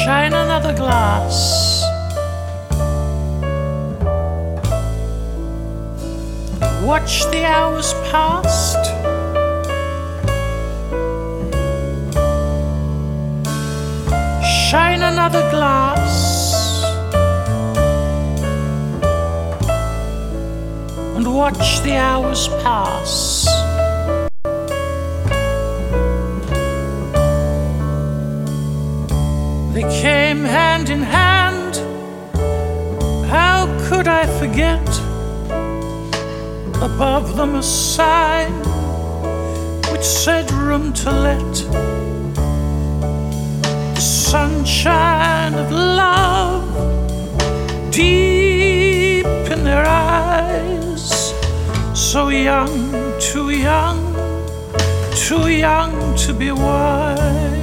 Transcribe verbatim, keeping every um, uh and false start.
shine another glass. Watch the hours past. Shine another glass and watch the hours pass. They came hand in hand. How could I forget? Above them a sign which said room to let. The sunshine of love deep in their eyes. So young, too young, too young to be wise.